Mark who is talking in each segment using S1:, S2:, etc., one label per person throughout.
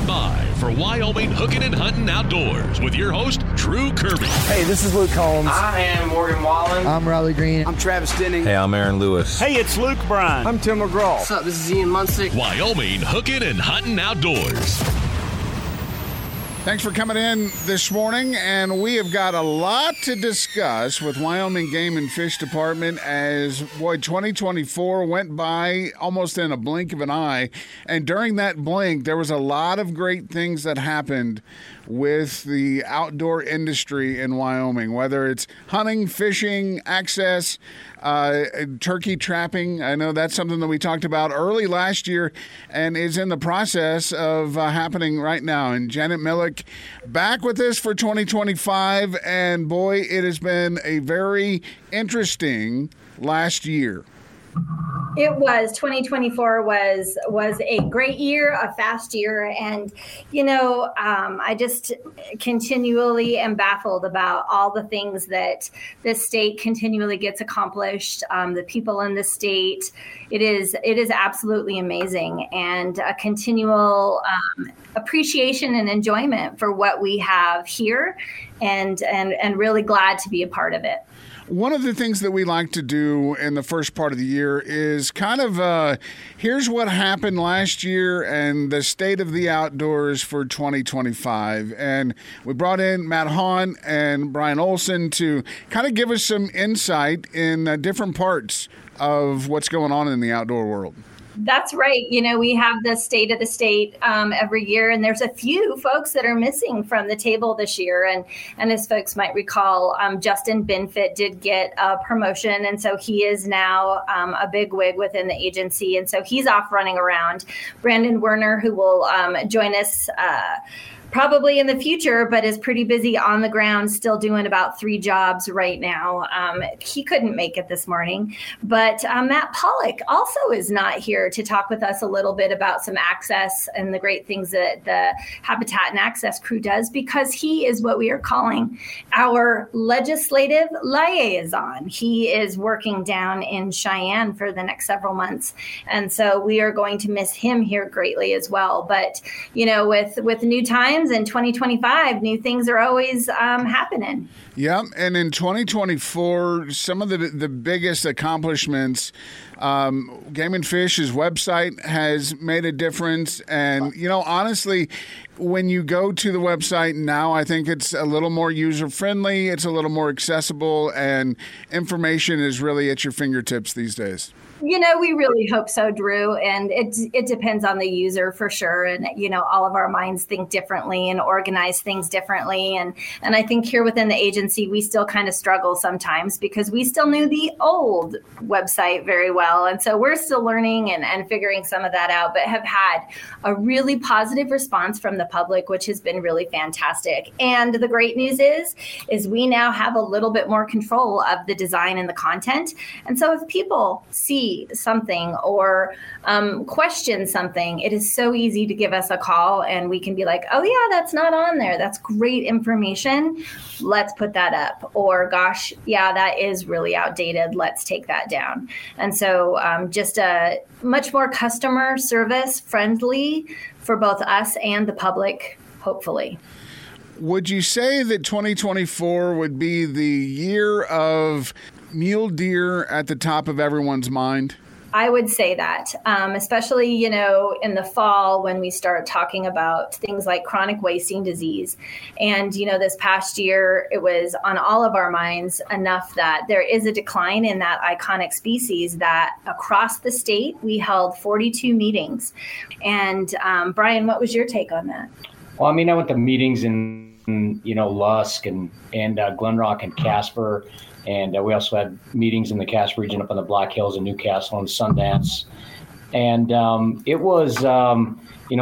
S1: by for Wyoming Hooking and Hunting Outdoors with your host, Drew Kirby.
S2: Hey, this is Luke Combs.
S3: I am Morgan Wallen.
S4: I'm Riley Green.
S5: I'm Travis Denning.
S6: Hey, I'm Aaron Lewis.
S7: Hey, it's Luke Bryan.
S5: I'm Tim McGraw.
S3: What's up? This is Ian Munsick.
S1: Wyoming Hooking and Hunting Outdoors.
S8: Thanks for coming in this morning, and we have got a lot to discuss with Wyoming Game and Fish Department as, 2024 went by almost in a blink of an eye, and during that blink, there was a lot of great things that happened with the outdoor industry in Wyoming, whether it's hunting, fishing, access, turkey trapping. I know that's something that we talked about early last year and is in the process of happening right now. And Janet Millick back with us for 2025, and boy, it has been a very interesting last year.
S9: It was 2024 was a great year, a fast year. And, I just continually am baffled about all the things that this state continually gets accomplished. The people in the state, it is absolutely amazing, and a continual appreciation and enjoyment for what we have here, and really glad to be a part of it.
S8: One of the things that we like to do in the first part of the year is kind of here's what happened last year and the state of the outdoors for 2025. And we brought in Matt Hahn and Brian Olson to kind of give us some insight in different parts of what's going on in the outdoor world.
S9: That's right. We have the state of the state every year, and there's a few folks that are missing from the table this year. And as folks might recall, Justin Binfit did get a promotion, and so he is now a big wig within the agency, and so he's off running around. Brandon Werner, who will join us probably in the future, but is pretty busy on the ground, still doing about 3 jobs right now. He couldn't make it this morning, but Matt Pollock also is not here to talk with us a little bit about some access and the great things that the Habitat and Access crew does, because he is what we are calling our legislative liaison. He is working down in Cheyenne for the next several months, and so we are going to miss him here greatly as well. But with new times in 2025, new things are always happening.
S8: Yeah, and in 2024, some of the biggest accomplishments, Game and Fish's website has made a difference. And, honestly, when you go to the website now, I think it's a little more user-friendly, it's a little more accessible, and information is really at your fingertips these days.
S9: We really hope so, Drew. And it depends on the user for sure. And, all of our minds think differently and organize things differently. And I think here within the agency, we still kind of struggle sometimes because we still knew the old website very well. And so we're still learning and figuring some of that out, but have had a really positive response from the public, which has been really fantastic. And the great news is we now have a little bit more control of the design and the content. And so if people see something or question something, it is so easy to give us a call and we can be like, oh yeah, that's not on there. That's great information. Let's put that up. Or gosh, yeah, that is really outdated. Let's take that down. And so just a much more customer service friendly for both us and the public, hopefully.
S8: Would you say that 2024 would be the year of mule deer at the top of everyone's mind?
S9: I would say that, especially, in the fall when we start talking about things like chronic wasting disease. And, this past year, it was on all of our minds enough that there is a decline in that iconic species that across the state, we held 42 meetings. And Brian, what was your take on that?
S7: Well, I went to meetings in, Lusk and Glenrock and Casper. And we also had meetings in the Casper region up in the Black Hills in Newcastle and Sundance. And it was, some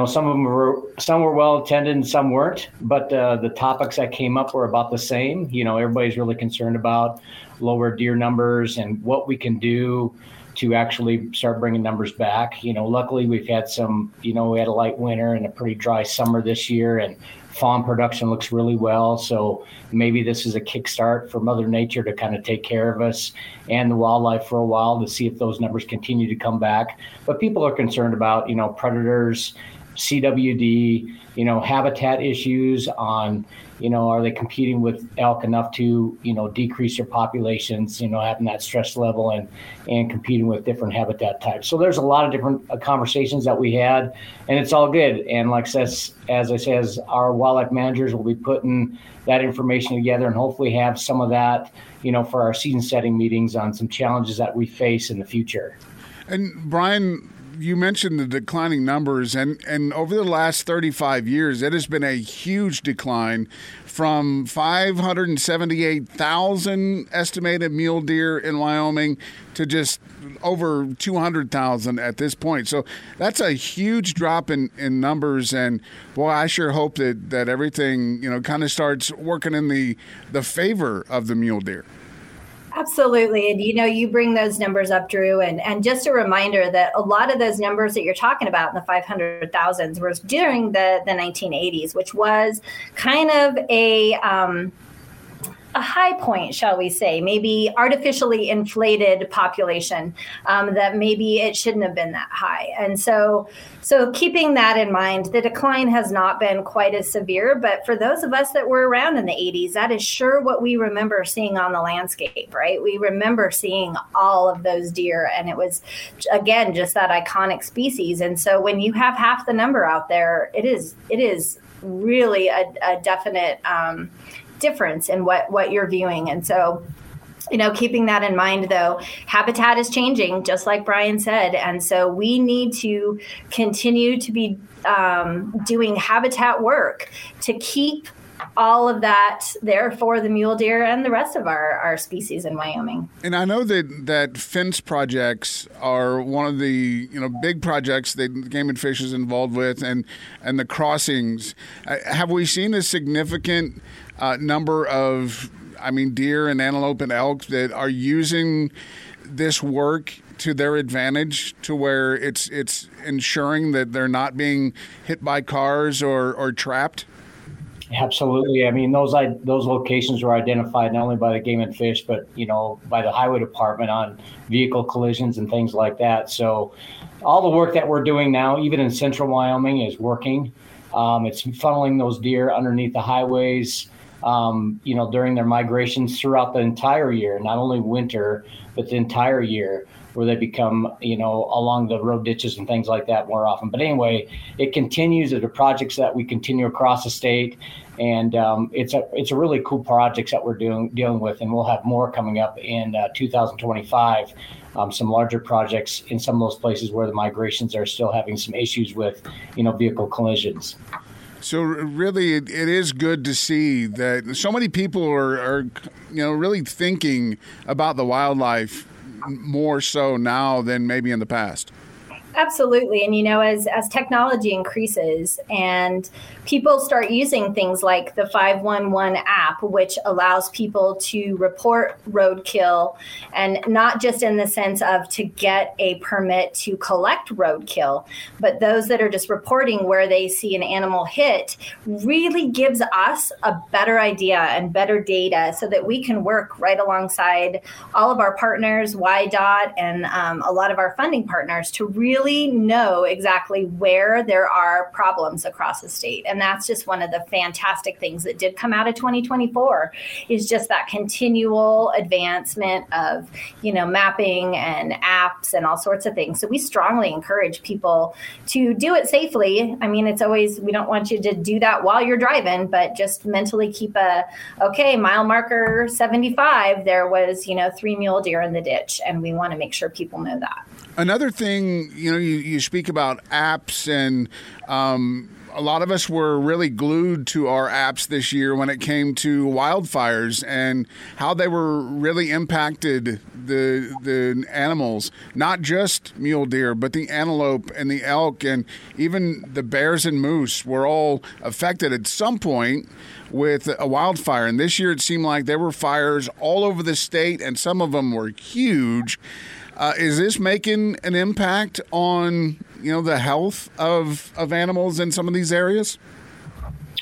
S7: were well attended and some weren't. But the topics that came up were about the same. Everybody's really concerned about lower deer numbers and what we can do to actually start bringing numbers back. Luckily we've had we had a light winter and a pretty dry summer this year, and fawn production looks really well. So maybe this is a kickstart for Mother Nature to kind of take care of us and the wildlife for a while to see if those numbers continue to come back. But people are concerned about, predators CWD, habitat issues on, are they competing with elk enough to, decrease their populations, having that stress level and competing with different habitat types. So there's a lot of different conversations that we had, and it's all good. And like as I said, our wildlife managers will be putting that information together and hopefully have some of that, for our season setting meetings on some challenges that we face in the future.
S8: And Brian, you mentioned the declining numbers, and over the last 35 years, it has been a huge decline from 578,000 estimated mule deer in Wyoming to just over 200,000 at this point. So that's a huge drop in numbers. And boy, I sure hope that everything, kind of starts working in the favor of the mule deer.
S9: Absolutely. And, you bring those numbers up, Drew, and just a reminder that a lot of those numbers that you're talking about in the 500,000s was during the 1980s, which was kind of a high point, shall we say, maybe artificially inflated population, that maybe it shouldn't have been that high. And so keeping that in mind, the decline has not been quite as severe, but for those of us that were around in the 80s, that is sure what we remember seeing on the landscape, right? We remember seeing all of those deer, and it was, again, just that iconic species. And so when you have half the number out there, it is really a definite difference in what you're viewing. And so, keeping that in mind, though, habitat is changing, just like Brian said. And so we need to continue to be doing habitat work to keep all of that there for the mule deer and the rest of our species in Wyoming.
S8: And I know that fence projects are one of the big projects that Game and Fish is involved with, and the crossings. Have we seen a significant number of deer and antelope and elk that are using this work to their advantage, to where it's ensuring that they're not being hit by cars or trapped?
S7: Absolutely. Those locations were identified not only by the Game and Fish, but, by the Highway Department on vehicle collisions and things like that. So all the work that we're doing now, even in central Wyoming, is working. It's funneling those deer underneath the highways, during their migrations throughout the entire year, not only winter, but the entire year, where they become, along the road ditches and things like that more often. But anyway, it continues. There are projects that we continue across the state, and it's a really cool projects that we're dealing with, and we'll have more coming up in 2025. Some larger projects in some of those places where the migrations are still having some issues with, vehicle collisions.
S8: So really, it is good to see that so many people are really thinking about the wildlife more so now than maybe in the past.
S9: Absolutely. And, as technology increases and people start using things like the 511 app, which allows people to report roadkill, and not just in the sense of to get a permit to collect roadkill, but those that are just reporting where they see an animal hit, really gives us a better idea and better data so that we can work right alongside all of our partners, YDOT, and a lot of our funding partners to really know exactly where there are problems across the state. And that's just one of the fantastic things that did come out of 2024, is just that continual advancement of, mapping and apps and all sorts of things. So we strongly encourage people to do it safely. It's always, we don't want you to do that while you're driving, but just mentally keep mile marker 75, there was, 3 mule deer in the ditch. And we want to make sure people know that.
S8: Another thing, you speak about apps, and a lot of us were really glued to our apps this year when it came to wildfires and how they were really impacted the animals, not just mule deer, but the antelope and the elk, and even the bears and moose were all affected at some point with a wildfire. And this year it seemed like there were fires all over the state, and some of them were huge. Is this making an impact on, the health of animals in some of these areas?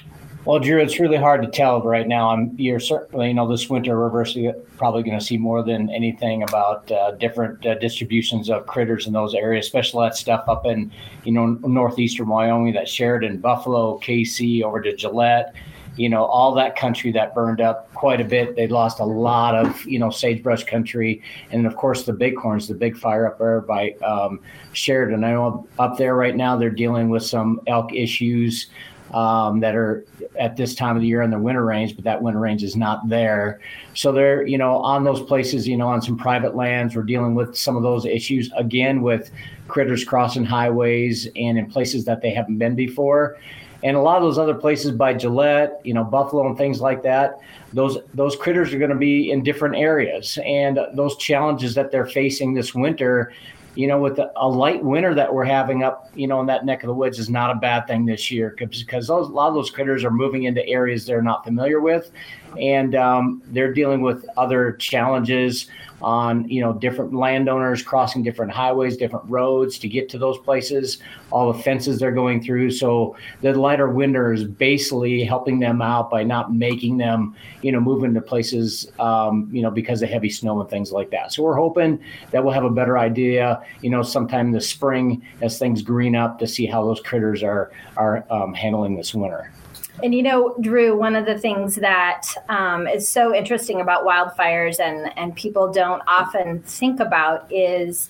S7: Well, Drew, it's really hard to tell right now. You're certainly, this winter we're probably going to see more than anything about different distributions of critters in those areas, especially that stuff up in, northeastern Wyoming, that Sheridan, Buffalo, KC, over to Gillette, all that country that burned up quite a bit. They lost a lot of, sagebrush country. And of course, the bighorns, the big fire up there by Sheridan. I know up there right now, they're dealing with some elk issues that are at this time of the year in the winter range, but that winter range is not there. So they're, on those places, on some private lands, we're dealing with some of those issues again with critters crossing highways and in places that they haven't been before. And a lot of those other places by Gillette, Buffalo and things like that, those critters are going to be in different areas. And those challenges that they're facing this winter, with a light winter that we're having up, in that neck of the woods is not a bad thing this year, because a lot of those critters are moving into areas they're not familiar with, and they're dealing with other challenges on, different landowners crossing different highways, different roads to get to those places, all the fences they're going through. So the lighter winter is basically helping them out by not making them, move into places, because of heavy snow and things like that. So we're hoping that we'll have a better idea, sometime in the spring as things green up, to see how those critters are handling this winter.
S9: And, Drew, one of the things that is so interesting about wildfires and people don't often think about is,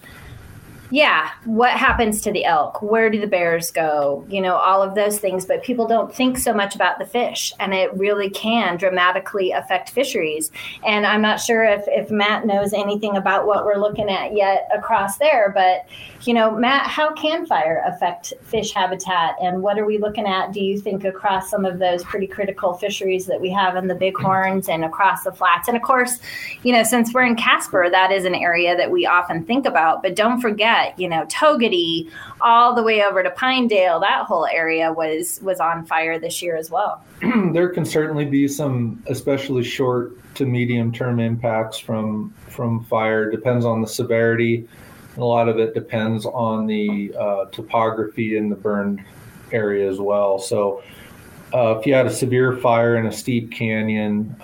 S9: what happens to the elk? Where do the bears go? All of those things. But people don't think so much about the fish, and it really can dramatically affect fisheries. And I'm not sure if Matt knows anything about what we're looking at yet across there. But, Matt, how can fire affect fish habitat? And what are we looking at, do you think, across some of those pretty critical fisheries that we have in the bighorns and across the flats? And, of course, since we're in Casper, that is an area that we often think about. But don't forget, Togety, all the way over to Pinedale, that whole area was on fire this year as well.
S2: There can certainly be some especially short to medium term impacts from fire. Depends on the severity. A lot of it depends on the topography in the burned area as well. So if you had a severe fire in a steep canyon,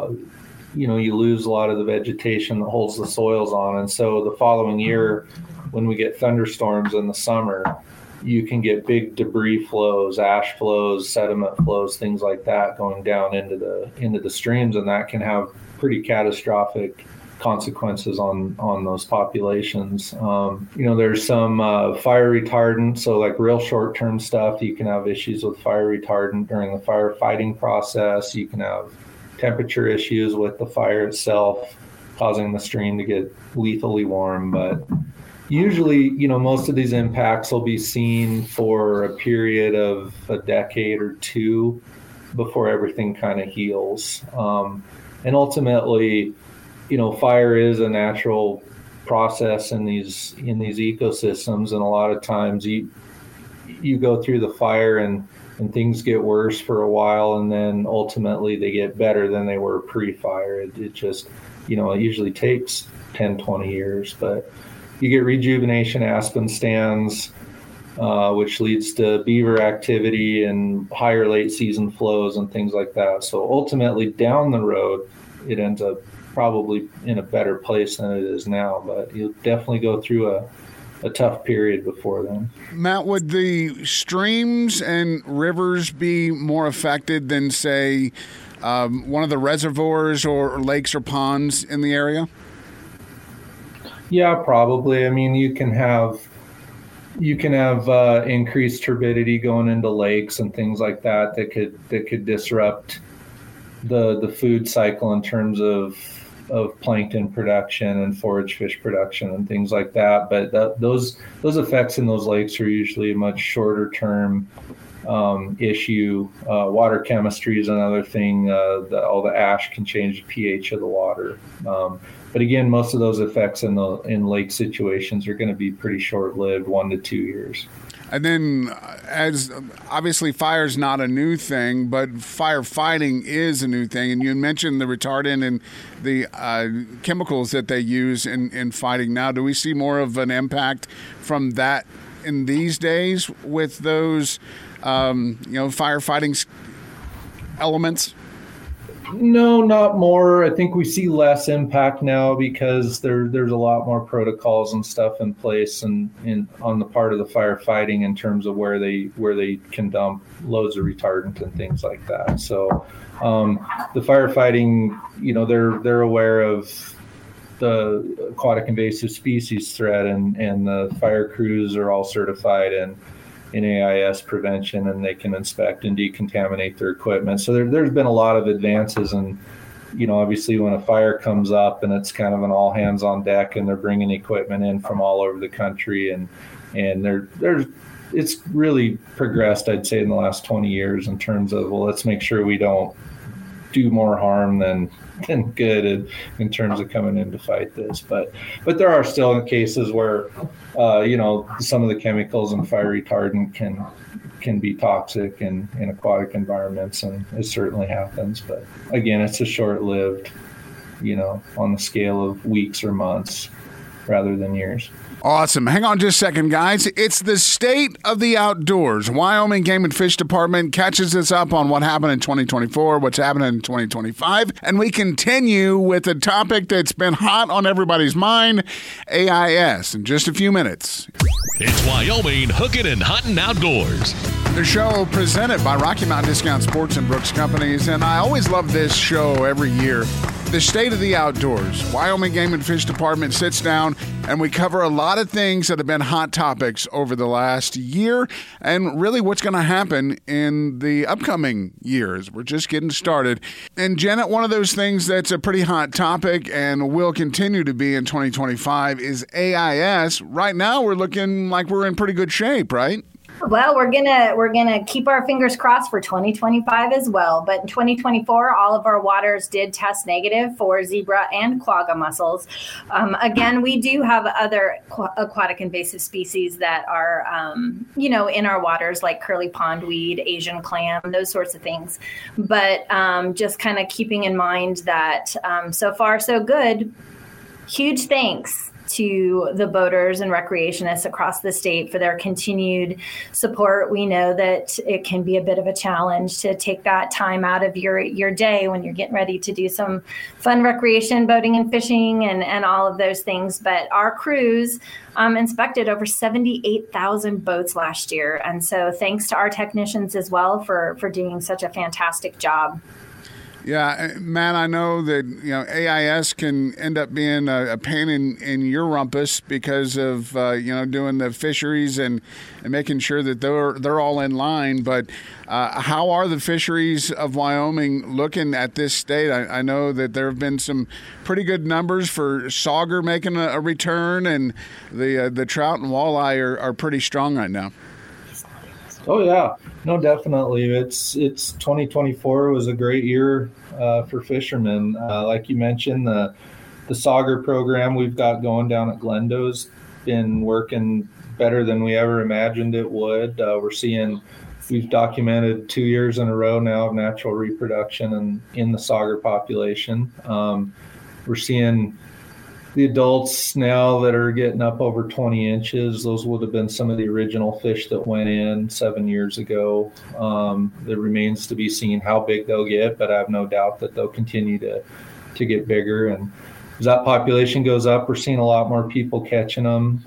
S2: you lose a lot of the vegetation that holds the soils on. And so the following year, when we get thunderstorms in the summer, you can get big debris flows, ash flows, sediment flows, things like that going down into the streams, and that can have pretty catastrophic consequences on those populations. There's some fire retardant, so like real short-term stuff. You can have issues with fire retardant during the firefighting process. You can have temperature issues with the fire itself, causing the stream to get lethally warm. But usually, most of these impacts will be seen for a period of a decade or two before everything kind of heals. And ultimately, fire is a natural process in these ecosystems, and a lot of times you go through the fire and things get worse for a while, and then ultimately they get better than they were pre-fire. It just, it usually takes 10, 20 years, but you get rejuvenation aspen stands, which leads to beaver activity and higher late season flows and things like that. So ultimately down the road, it ends up probably in a better place than it is now, but you'll definitely go through a tough period before then.
S8: Matt, would the streams and rivers be more affected than, say, one of the reservoirs or lakes or ponds in the area?
S2: Yeah, probably. I mean, you can have increased turbidity going into lakes and things like that could disrupt the food cycle in terms of plankton production and forage fish production and things like that. But those effects in those lakes are usually a much shorter term issue. Water chemistry is another thing. All the ash can change the pH of the water. But again, most of those effects in lake situations are going to be pretty short-lived, 1 to 2 years.
S8: And then, as obviously fire's not a new thing, but firefighting is a new thing. And you mentioned the retardant and the chemicals that they use in fighting now. Do we see more of an impact from that in these days with those, firefighting elements?
S2: No, not more. I think we see less impact now because there's a lot more protocols and stuff in place and on the part of the firefighting in terms of where they can dump loads of retardant and things like that. So the firefighting, they're aware of the aquatic invasive species threat, and the fire crews are all certified in AIS prevention, and they can inspect and decontaminate their equipment. So there's been a lot of advances, and obviously when a fire comes up and it's kind of an all hands on deck, and they're bringing equipment in from all over the country, and it's really progressed, I'd say, in the last 20 years in terms of, well, let's make sure we don't do more harm than good in terms of coming in to fight this. But there are still cases where some of the chemicals in fire retardant can be toxic in aquatic environments, and it certainly happens. But again, it's a short-lived, on the scale of weeks or months rather than years.
S8: Awesome. Hang on just a second, guys. It's the state of the outdoors. Wyoming Game and Fish Department catches us up on what happened in 2024, what's happening in 2025, and we continue with a topic that's been hot on everybody's mind, AIS, in just a few minutes.
S1: It's Wyoming Hooking and Hunting Outdoors.
S8: The show presented by Rocky Mountain Discount Sports and Brooks Companies, and I always love this show every year. The state of the outdoors. Wyoming Game and Fish Department sits down and we cover a lot of things that have been hot topics over the last year and really what's going to happen in the upcoming years. We're just getting started. And Janet, one of those things that's a pretty hot topic and will continue to be in 2025 is AIS. Right now we're looking like we're in pretty good shape, right?
S9: Well, we're gonna keep our fingers crossed for 2025 as well. But in 2024, all of our waters did test negative for zebra and quagga mussels. Again, we do have other aquatic invasive species that are, in our waters, like curly pondweed, Asian clam, those sorts of things. But just kind of keeping in mind that so far so good. Huge thanks to the boaters and recreationists across the state for their continued support. We know that it can be a bit of a challenge to take that time out of your day when you're getting ready to do some fun recreation, boating and fishing and all of those things. But our crews inspected over 78,000 boats last year. And so thanks to our technicians as well for doing such a fantastic job.
S8: Yeah, Matt, I know that AIS can end up being a pain in your rumpus because of doing the fisheries and making sure that they're all in line. But how are the fisheries of Wyoming looking at this state? I know that there have been some pretty good numbers for sauger making a return, and the trout and walleye are pretty strong right now.
S2: Oh yeah, no, definitely. It's 2024 was a great year for fishermen. Like you mentioned, the sauger program we've got going down at Glendo's been working better than we ever imagined it would. We've documented 2 years in a row now of natural reproduction in the sauger population. We're seeing the adults now that are getting up over 20 inches, those would have been some of the original fish that went in 7 years ago. There remains to be seen how big they'll get, but I have no doubt that they'll continue to get bigger. And as that population goes up, we're seeing a lot more people catching them.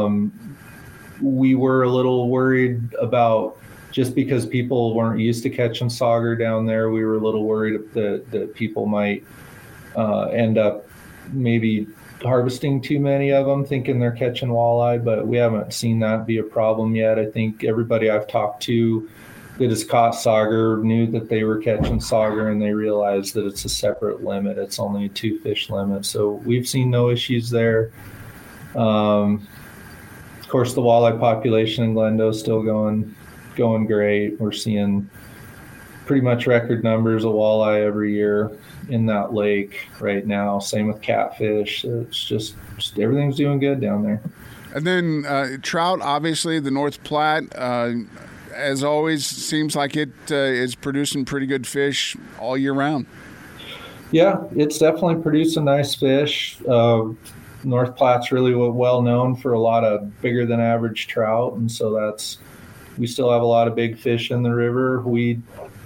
S2: We were a little worried about, just because people weren't used to catching sauger down there, we were a little worried that people might end up maybe harvesting too many of them, thinking they're catching walleye, but we haven't seen that be a problem yet. I think everybody I've talked to that has caught sauger knew that they were catching sauger, and they realized that it's a separate limit. It's only a 2-fish limit. So we've seen no issues there. Of course, the walleye population in Glendo is still going great. We're seeing pretty much record numbers of walleye every year in that lake right now. Same with catfish. It's just everything's doing good down there.
S8: And then trout, obviously, the North Platte, as always, seems like it is producing pretty good fish all year round. Yeah,
S2: it's definitely producing nice fish. North Platte's really well known for a lot of bigger than average trout, and so we still have a lot of big fish in the river. We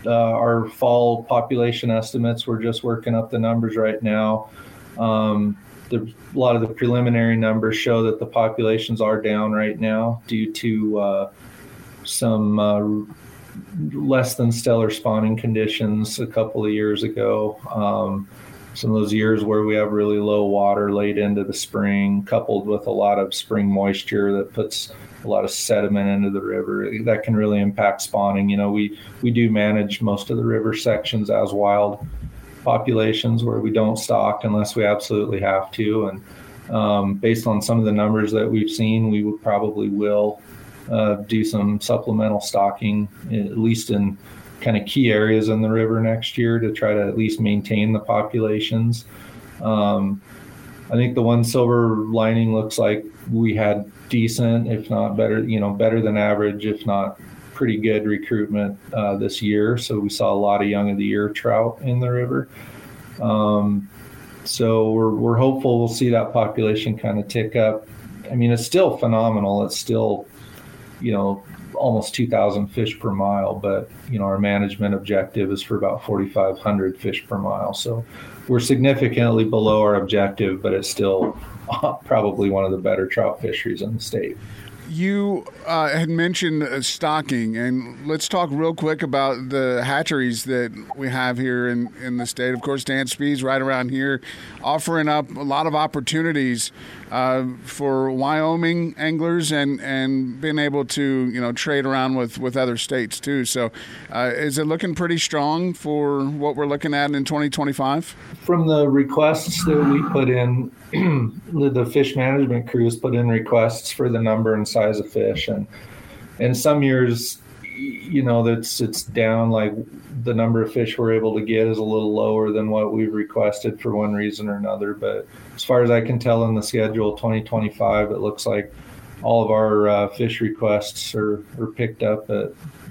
S2: our fall population estimates. We're just working up the numbers right now. A lot of the preliminary numbers show that the populations are down right now due to some less than stellar spawning conditions a couple of years ago. Some of those years where we have really low water late into the spring, coupled with a lot of spring moisture that puts a lot of sediment into the river, that can really impact spawning. We do manage most of the river sections as wild populations where we don't stock unless we absolutely have to. And based on some of the numbers that we've seen, we probably will do some supplemental stocking, at least in kind of key areas in the river next year, to try to at least maintain the populations. I think the one silver lining looks like we had decent, if not better, better than average, if not pretty good recruitment this year. So we saw a lot of young of the year trout in the river. So we're hopeful we'll see that population kind of tick up. I mean, it's still phenomenal. It's still, almost 2,000 fish per mile, but our management objective is for about 4,500 fish per mile. So we're significantly below our objective, but it's still probably one of the better trout fisheries in the state.
S8: You had mentioned stocking, and let's talk real quick about the hatcheries that we have here in the state. Of course, Dan Spies right around here offering up a lot of opportunities for Wyoming anglers and being able to, trade around with other states too. So is it looking pretty strong for what we're looking at in 2025?
S2: From the requests that we put in, the fish management crews put in requests for the number and size of fish, and some years, it's down, like the number of fish we're able to get is a little lower than what we've requested for one reason or another. But as far as I can tell in the schedule 2025, it looks like all of our fish requests are picked up at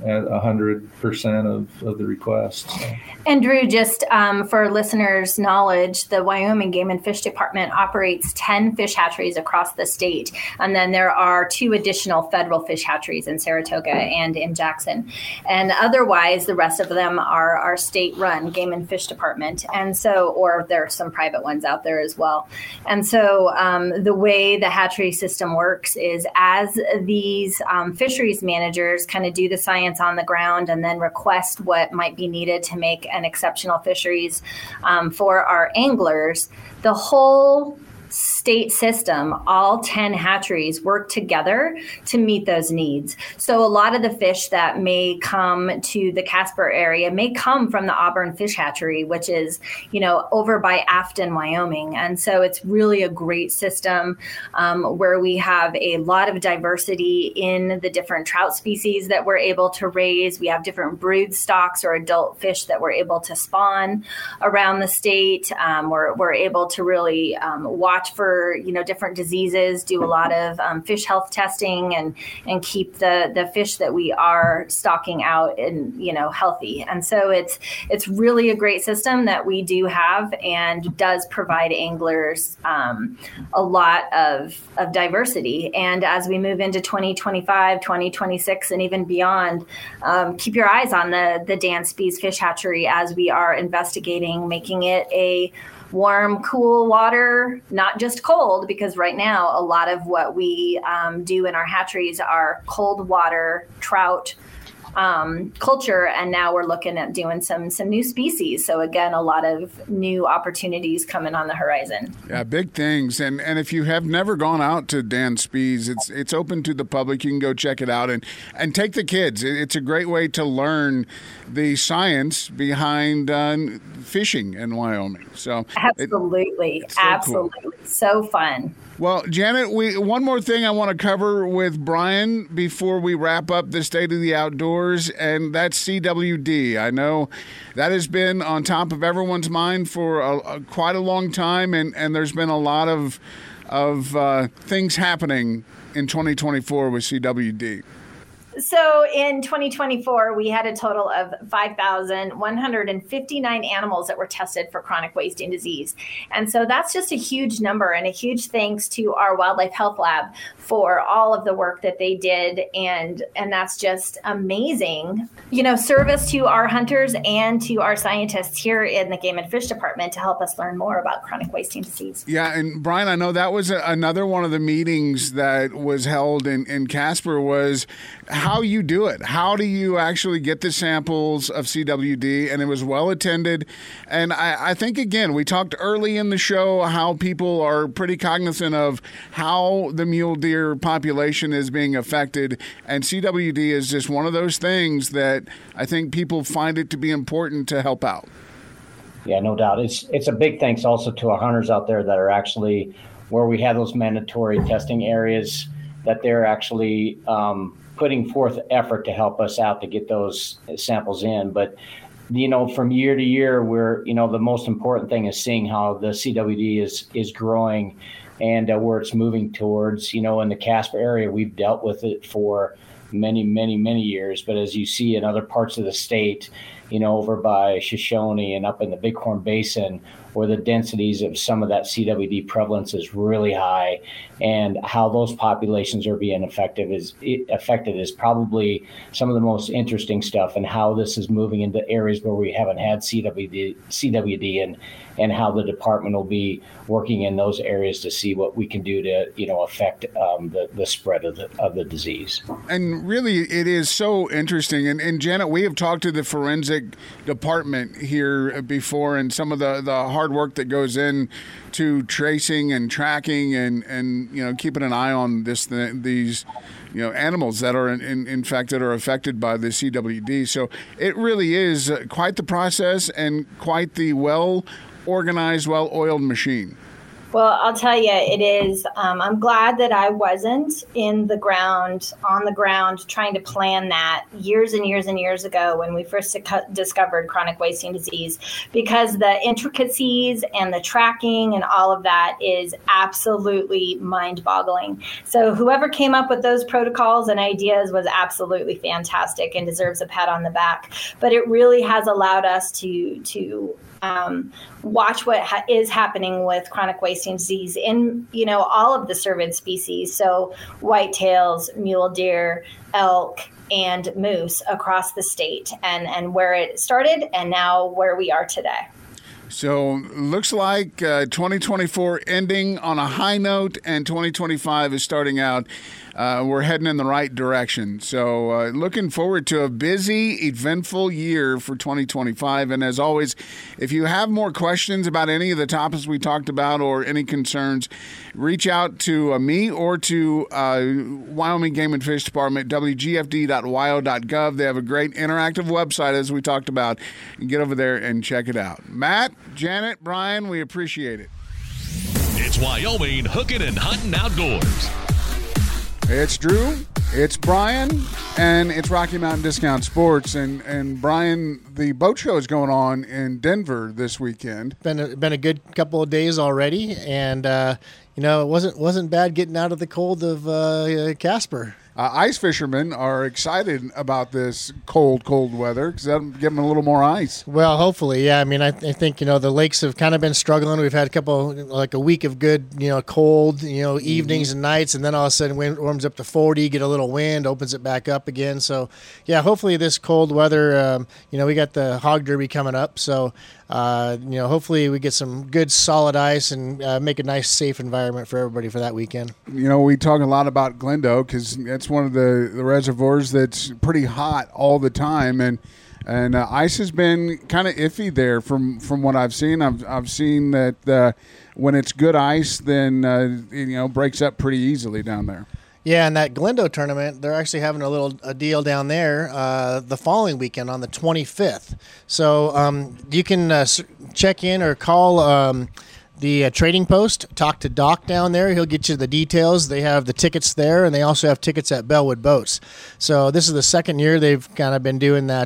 S2: 100% of the requests. So.
S9: And Drew, just for listeners' knowledge, the Wyoming Game and Fish Department operates 10 fish hatcheries across the state. And then there are 2 additional federal fish hatcheries in Saratoga and in Jackson. And otherwise, the rest of them are our state-run Game and Fish Department. And so, or there are some private ones out there as well. And so the way the hatchery system works is as these fisheries managers kind of do the science on the ground and then request what might be needed to make an exceptional fisheries for our anglers, the whole state system, all 10 hatcheries work together to meet those needs. So a lot of the fish that may come to the Casper area may come from the Auburn Fish Hatchery, which is, over by Afton, Wyoming. And so it's really a great system where we have a lot of diversity in the different trout species that we're able to raise. We have different brood stocks or adult fish that we're able to spawn around the state. We're able to really watch for different diseases, do a lot of fish health testing, and keep the fish that we are stocking out and healthy. And so it's really a great system that we do have and does provide anglers a lot of diversity. And as we move into 2025, 2026, and even beyond, keep your eyes on the Dan Spies Fish Hatchery as we are investigating making it a warm, cool water, not just cold, because right now a lot of what we do in our hatcheries are cold water trout culture, and now we're looking at doing some new species. So again, a lot of new opportunities coming on the horizon.
S8: Yeah, big things. And if you have never gone out to Dan Spies, it's open to the public. You can go check it out and take the kids. It's a great way to learn the science behind fishing in Wyoming. So
S9: absolutely,
S8: Cool.
S9: So fun.
S8: Well, Janet, one more thing I want to cover with Brian before we wrap up the State of the Outdoors, and that's CWD. I know that has been on top of everyone's mind for quite a long time, and there's been a lot of things happening in 2024 with CWD.
S9: So in 2024, we had a total of 5,159 animals that were tested for chronic wasting disease. And so that's just a huge number, and a huge thanks to our Wildlife Health Lab for all of the work that they did. And that's just amazing, service to our hunters and to our scientists here in the Game and Fish Department to help us learn more about chronic wasting disease.
S8: Yeah, and Brian, I know that was another one of the meetings that was held in Casper was how you do it. How do you actually get the samples of CWD? And it was well attended. And I think, again, we talked early in the show how people are pretty cognizant of how the mule deer population is being affected. And CWD is just one of those things that I think people find it to be important to help out.
S7: Yeah, no doubt. It's a big thanks also to our hunters out there that are actually where we have those mandatory testing areas, that they're actually putting forth effort to help us out to get those samples in. But, from year to year, we're, the most important thing is seeing how the CWD is growing and where it's moving towards. In the Casper area, we've dealt with it for many, many, many years. But as you see in other parts of the state, over by Shoshone and up in the Bighorn Basin, where the densities of some of that CWD prevalence is really high, and how those populations are being affected is probably some of the most interesting stuff, and how this is moving into areas where we haven't had CWD and how the department will be working in those areas to see what we can do to, affect the spread of the disease. And
S8: really, it is so interesting. And Janet, we have talked to the forensic department here before, and some of the hard work that goes in to tracing and tracking and keeping an eye on these animals that are in fact that are affected by the CWD. So it really is quite the process and quite the well-organized, well-oiled machine.
S9: Well, I'll tell you, it is. I'm glad that I wasn't on the ground, trying to plan that years and years and years ago when we first discovered chronic wasting disease, because the intricacies and the tracking and all of that is absolutely mind-boggling. So whoever came up with those protocols and ideas was absolutely fantastic and deserves a pat on the back. But it really has allowed us to watch what is happening with chronic wasting disease in, all of the cervid species. So whitetails, mule deer, elk, and moose across the state, and where it started and now where we are today.
S8: So looks like 2024 ending on a high note, and 2025 is starting out. We're heading in the right direction. So looking forward to a busy, eventful year for 2025. And as always, if you have more questions about any of the topics we talked about or any concerns, reach out to me or to Wyoming Game and Fish Department, wgfd.wyo.gov. They have a great interactive website, as we talked about. You get over there and check it out. Matt, Janet, Brian, we appreciate it.
S1: It's Wyoming Hooking and Hunting Outdoors.
S8: It's Drew, it's Brian, and it's Rocky Mountain Discount Sports. And Brian, the boat show is going on in Denver this weekend.
S4: Been a good couple of days already, and it wasn't bad getting out of the cold of Casper.
S8: Ice fishermen are excited about this cold weather because that'll give them a little more ice.
S4: Well, hopefully, yeah. I mean, I think, the lakes have kind of been struggling. We've had a week of good, cold, evenings and nights, and then all of a sudden wind warms up to 40, get a little wind, opens it back up again. So, yeah, hopefully this cold weather, we got the Hog Derby coming up. So, hopefully we get some good solid ice and make a nice, safe environment for everybody for that weekend.
S8: We talk a lot about Glendo because it's one of the reservoirs that's pretty hot all the time, and ice has been kind of iffy there from what I've seen. I've seen that when it's good ice, then breaks up pretty easily down there.
S4: Yeah, and that Glendo tournament, they're actually having a deal down there the following weekend on the 25th. So you can check in or call the trading post. Talk to Doc down there. He'll get you the details. They have the tickets there, and they also have tickets at Bellwood Boats. So this is the second year they've kind of been doing that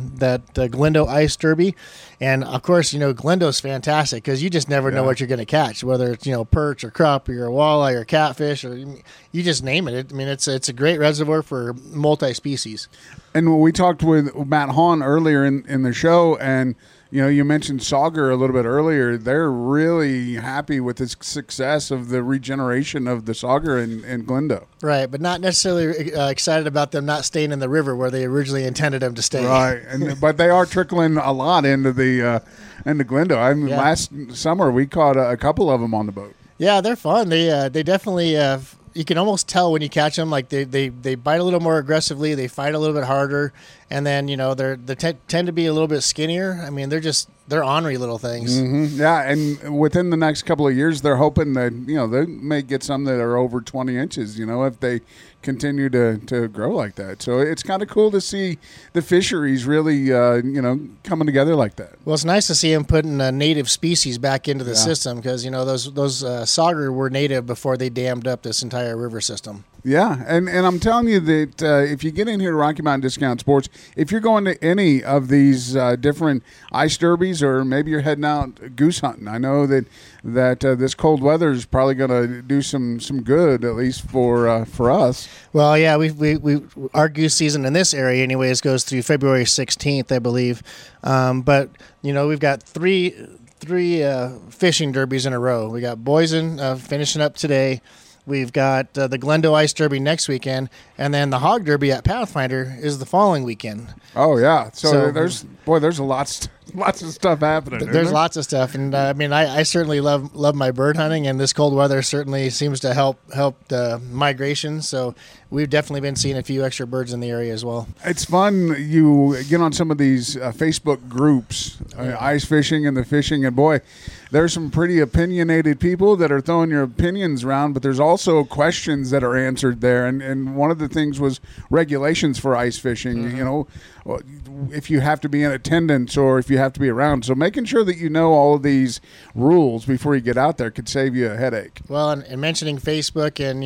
S4: Glendo Ice Derby. And, of course, Glendo's fantastic because you just never know what you're going to catch, whether it's, perch or crappie or walleye or catfish or you just name it. It's a great reservoir for multi-species.
S8: And we talked with Matt Hahn earlier in the show, and you mentioned Sauger a little bit earlier. They're really happy with the success of the regeneration of the Sauger in Glendo.
S4: Right, but not necessarily excited about them not staying in the river where they originally intended them to stay.
S8: Right, but they are trickling a lot into Glendo. Last summer we caught a couple of them on the boat. Yeah,
S4: they're fun. They definitely. You can almost tell when you catch them, like they bite a little more aggressively, they fight a little bit harder, and then they tend to be a little bit skinnier. They're ornery little things.
S8: Mm-hmm. Yeah, and within the next couple of years, they're hoping that they may get some that are over 20 inches. If they continue to grow like that. So it's kind of cool to see the fisheries really coming together like that.
S4: Well, it's nice to see them putting native species back into the system because those Sauger were native before they dammed up this entire river system.
S8: Yeah, and I'm telling you that if you get in here to Rocky Mountain Discount Sports, if you're going to any of these different ice derbies or maybe you're heading out goose hunting, I know that this cold weather is probably going to do some good, at least for us.
S4: Well, yeah, we our goose season in this area, anyways, goes through February 16th, I believe. But we've got three fishing derbies in a row. We got Boysen finishing up today. We've got the Glendo Ice Derby next weekend, and then the Hog Derby at Pathfinder is the following weekend.
S8: Oh yeah, so there's lots of stuff happening.
S4: There's lots of stuff, and I certainly love my bird hunting, and this cold weather certainly seems to help the migration. So we've definitely been seeing a few extra birds in the area as well.
S8: It's fun. You get on some of these Facebook groups, ice fishing and the fishing, and boy, there's some pretty opinionated people that are throwing your opinions around, but there's also questions that are answered there. And one of the things was regulations for ice fishing, if you have to be in attendance or if you have to be around. So making sure that you know all of these rules before you get out there could save you a headache.
S4: Well, and mentioning Facebook and,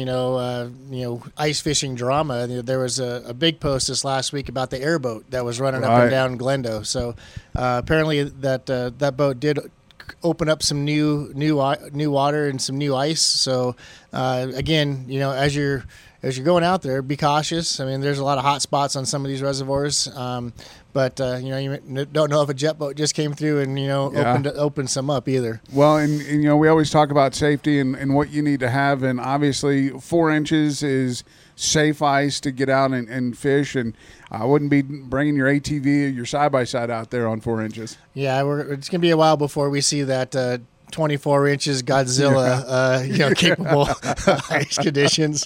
S4: ice fishing drama, there was a big post this last week about the airboat that was running up and down Glendo. So apparently that boat did open up some new water and some new ice. So again, as you're going out there, be cautious. There's a lot of hot spots on some of these reservoirs, but you don't know if a jet boat just came through and opened some up either.
S8: Well, and we always talk about safety and what you need to have, and obviously 4 inches is safe ice to get out and fish, and I wouldn't be bringing your ATV or your side-by-side out there on 4 inches.
S4: Yeah, it's going to be a while before we see that 24 inches Godzilla, capable ice conditions.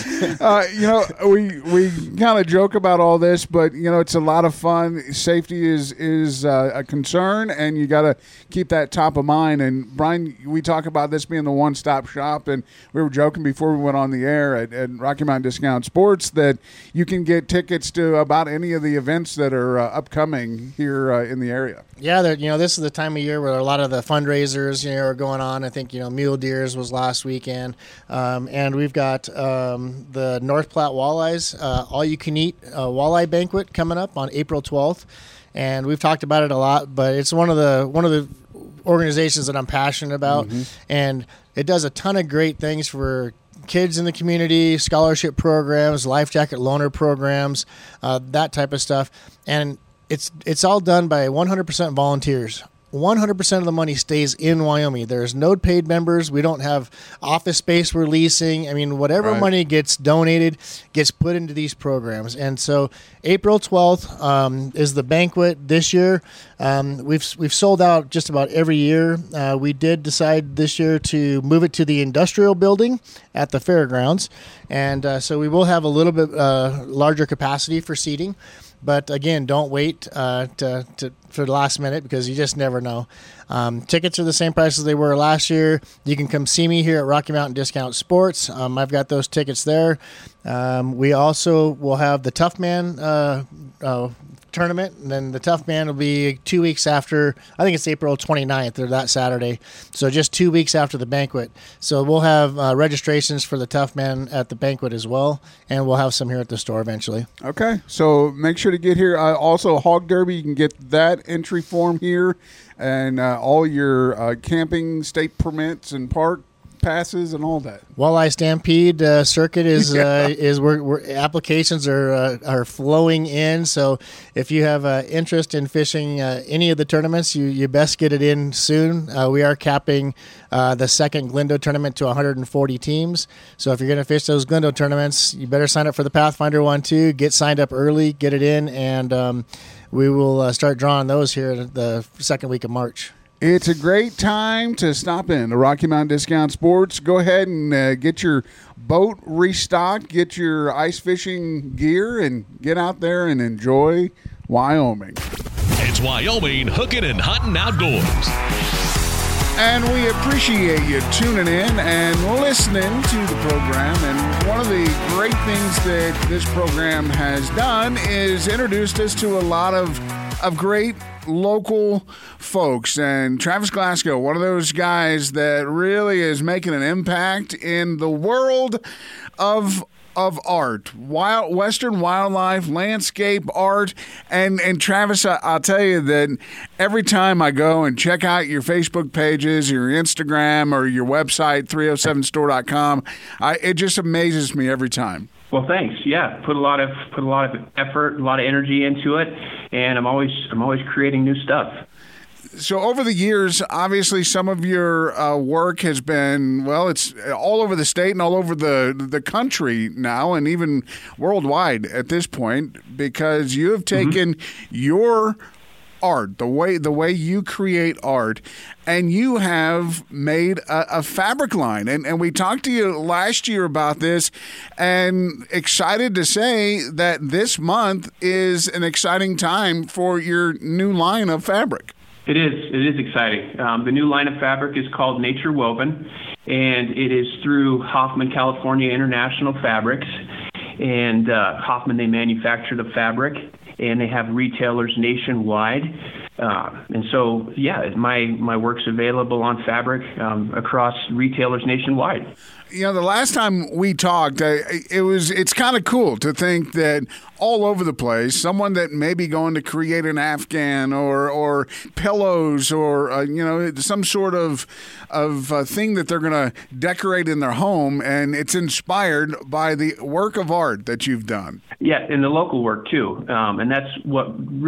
S8: We kind of joke about all this, but it's a lot of fun. Safety is a concern, and you got to keep that top of mind. And Brian, we talk about this being the one-stop shop, and we were joking before we went on the air at Rocky Mountain Discount Sports that you can get tickets to about any of the events that are upcoming here in the area.
S4: Yeah, this is the time of year where a lot of the fundraisers are going on. I think Mule Deers was last weekend, and we've got the North Platte Walleyes all you can eat walleye banquet coming up on April 12th, and we've talked about it a lot. But it's one of the organizations that I'm passionate about, and it does a ton of great things for kids in the community, scholarship programs, life jacket loaner programs, that type of stuff, and it's all done by 100% volunteers. 100% of the money stays in Wyoming. There's no paid members. We don't have office space we're leasing. Whatever money gets donated gets put into these programs. And so April 12th is the banquet this year. We've sold out just about every year. We did decide this year to move it to the industrial building at the fairgrounds. And so we will have a little bit larger capacity for seating. But again, don't wait for the last minute because you just never know. Tickets are the same price as they were last year. You can come see me here at Rocky Mountain Discount Sports. I've got those tickets there. We also will have the Tough Man tournament, and then the Tough Man will be 2 weeks after. I think it's April 29th or that Saturday. So just 2 weeks after the banquet. So we'll have registrations for the Tough Man at the banquet as well, and we'll have some here at the store eventually.
S8: Okay, so make sure to get here. Also, Hog Derby, you can get that entry form here, and all your camping state permits and park passes and all that.
S4: Walleye Stampede circuit is where applications are flowing in. So if you have interest in fishing any of the tournaments, you best get it in soon. We are capping the second Glendo tournament to 140 teams. So if you're going to fish those Glendo tournaments, you better sign up for the Pathfinder one too. Get signed up early, get it in, and we will start drawing those here the second week of March.
S8: It's a great time to stop in to Rocky Mountain Discount Sports. Go ahead and get your boat restocked, get your ice fishing gear, and get out there and enjoy Wyoming.
S1: It's Wyoming Hooking and Hunting Outdoors.
S8: And we appreciate you tuning in and listening to the program. And one of the great things that this program has done is introduced us to a lot of great local folks. And Travis Glasgow, one of those guys that really is making an impact in the world of art, Western wildlife, landscape art. And Travis, I'll tell you that every time I go and check out your Facebook pages, your Instagram, or your website, 307store.com, it just amazes me every time.
S5: Well, thanks. Yeah, put a lot of effort, a lot of energy into it, and I'm always creating new stuff.
S8: So over the years, obviously, some of your work has been, well, it's all over the state and all over the country now, and even worldwide at this point, because you have taken your art, the way you create art, and you have made a fabric line. And we talked to you last year about this, and excited to say that this month is an exciting time for your new line of fabric.
S5: It is exciting. The new line of fabric is called Nature Woven, and it is through Hoffman, California International Fabrics. And Hoffman, they manufacture the fabric, and they have retailers nationwide. And so, yeah, my work's available on fabric across retailers nationwide.
S8: You know, the last time we talked, it's kind of cool to think that all over the place, someone that may be going to create an Afghan or pillows or some sort of thing that they're going to decorate in their home, and it's inspired by the work of art that you've done.
S5: Yeah, and the local work too, and that's what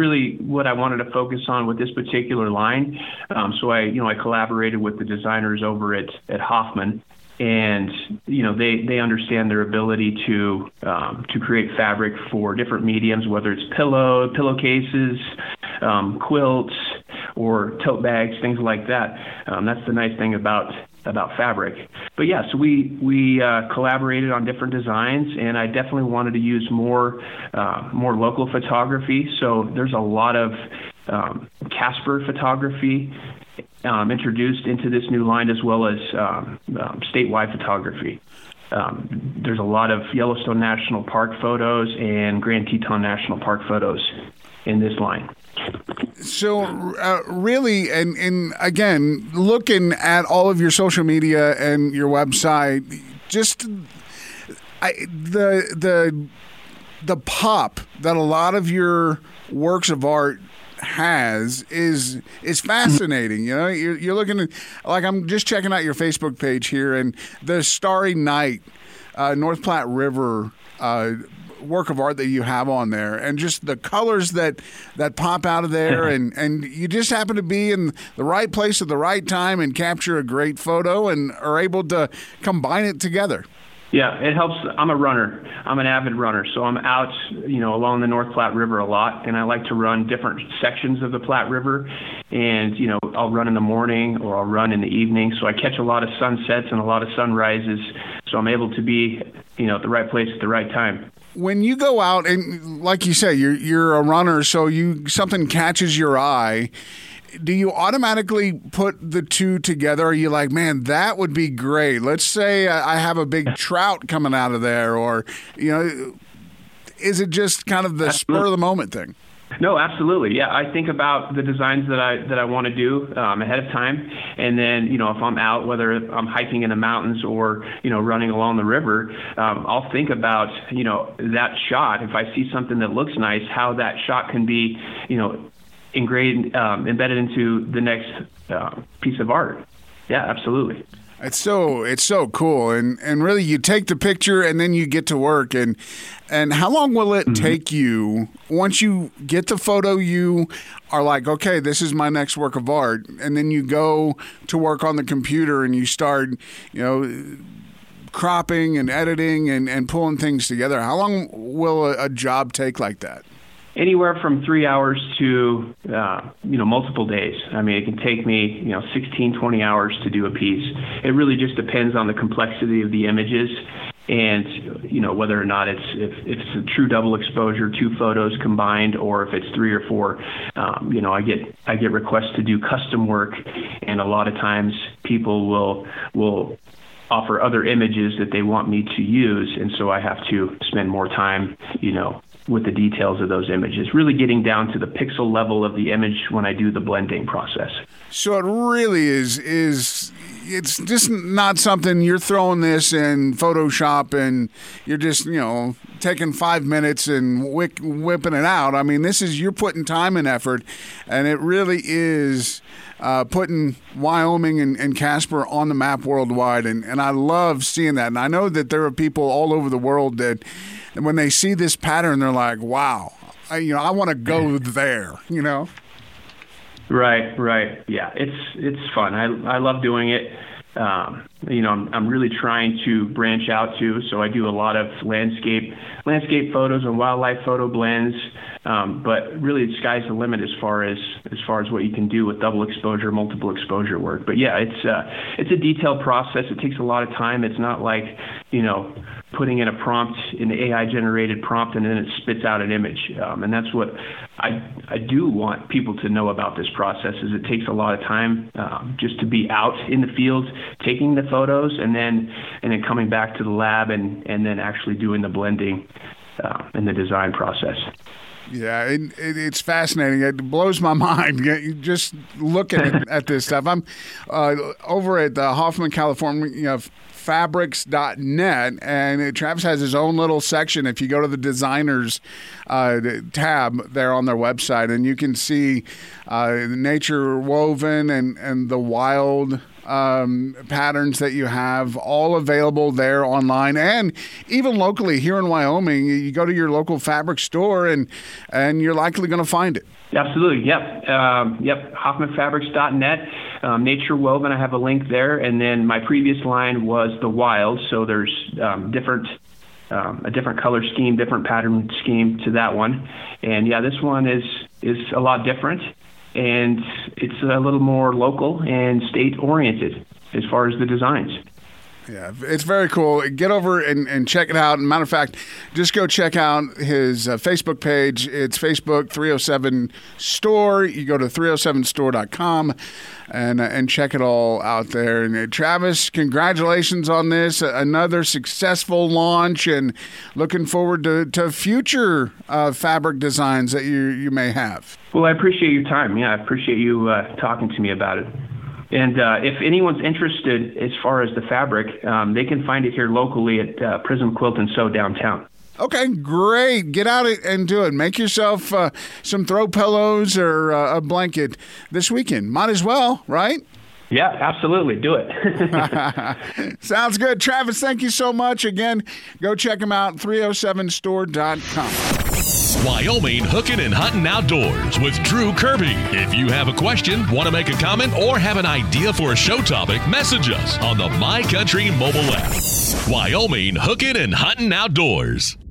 S5: I wanted to focus on with this particular line. So I collaborated with the designers over at Hoffman. And they understand their ability to create fabric for different mediums, whether it's pillowcases, quilts, or tote bags, things like that. That's the nice thing about fabric. But yeah, so we collaborated on different designs, and I definitely wanted to use more local photography. So there's a lot of Casper photography introduced into this new line, as well as statewide photography. There's a lot of Yellowstone National Park photos and Grand Teton National Park photos in this line.
S8: So really, and again, looking at all of your social media and your website, just the pop that a lot of your works of art has is fascinating. You're looking at, like, I'm just checking out your Facebook page here, and the Starry Night North Platte River work of art that you have on there, and just the colors that pop out of there, and you just happen to be in the right place at the right time and capture a great photo and are able to combine it together.
S5: Yeah, it helps. I'm a runner. I'm an avid runner, so I'm out, along the North Platte River a lot, and I like to run different sections of the Platte River, and, I'll run in the morning or I'll run in the evening, so I catch a lot of sunsets and a lot of sunrises, so I'm able to be, at the right place at the right time.
S8: When you go out, and like you say, you're a runner, so something catches your eye, do you automatically put the two together? Are you like, man, that would be great? Let's say I have a big trout coming out of there, or, is it just kind of the spur of the moment thing?
S5: No, absolutely. Yeah, I think about the designs that I want to do ahead of time, and then if I'm out, whether I'm hiking in the mountains or running along the river, I'll think about that shot. If I see something that looks nice, how that shot can be embedded into the next piece of art. Yeah, absolutely.
S8: It's so cool, and really you take the picture and then you get to work. And how long will it take you once you get the photo? You are like, okay, this is my next work of art, and then you go to work on the computer and you start, cropping and editing and pulling things together. How long will a job take like that?
S5: Anywhere from 3 hours to, multiple days. I mean, it can take me, 16, 20 hours to do a piece. It really just depends on the complexity of the images and, whether or not if it's a true double exposure, 2 photos combined, or if it's 3 or 4. I get requests to do custom work, and a lot of times people will offer other images that they want me to use, and so I have to spend more time, with the details of those images, really getting down to the pixel level of the image when I do the blending process.
S8: So it really is it's just not something you're throwing this in Photoshop and you're just, taking 5 minutes and whipping it out. I mean, you're putting time and effort, and it really is putting Wyoming and Casper on the map worldwide. And I love seeing that. And I know that there are people all over the world that when they see this pattern, they're like, wow, I want to go there,
S5: Right. Yeah, it's fun. I love doing it. I'm really trying to branch out too. So I do a lot of landscape photos and wildlife photo blends. But really, the sky's the limit as far as what you can do with double exposure, multiple exposure work. But yeah, it's a detailed process. It takes a lot of time. It's not like putting in a prompt, an AI-generated prompt, and then it spits out an image. And that's what I do want people to know about this process. Is it takes a lot of time just to be out in the field, taking the photos, and then coming back to the lab and then actually doing the blending in the design process.
S8: Yeah, it's fascinating. It blows my mind just looking at this stuff. I'm over at Hoffman, California, fabrics.net, and Travis has his own little section. If you go to the designers tab there on their website, and you can see nature woven and the wild patterns that you have, all available there online and even locally here in Wyoming. You go to your local fabric store and you're likely going to find it.
S5: Absolutely. Yep. HoffmanFabrics.net. Nature Woven, I have a link there. And then my previous line was the Wild. So there's a different color scheme, different pattern scheme to that one. And yeah, this one is a lot different. And it's a little more local and state-oriented as far as the designs.
S8: Yeah, it's very cool. Get over and check it out. Matter of fact, just go check out his Facebook page. It's Facebook 307 Store. You go to 307store.com and check it all out there. And Travis, congratulations on this. Another successful launch, and looking forward to future fabric designs that you may have.
S5: Well, I appreciate your time. Yeah, I appreciate you talking to me about it. And if anyone's interested as far as the fabric, they can find it here locally at Prism Quilt and Sew downtown.
S8: Okay, great. Get out and do it. Make yourself some throw pillows or a blanket this weekend. Might as well, right?
S5: Yeah, absolutely. Do it.
S8: Sounds good. Travis, thank you so much. Again, go check him out, 307store.com.
S1: Wyoming Hooking and Hunting Outdoors with Drew Kirby. If you have a question, want to make a comment, or have an idea for a show topic, message us on the My Country mobile app. Wyoming Hooking and Hunting Outdoors.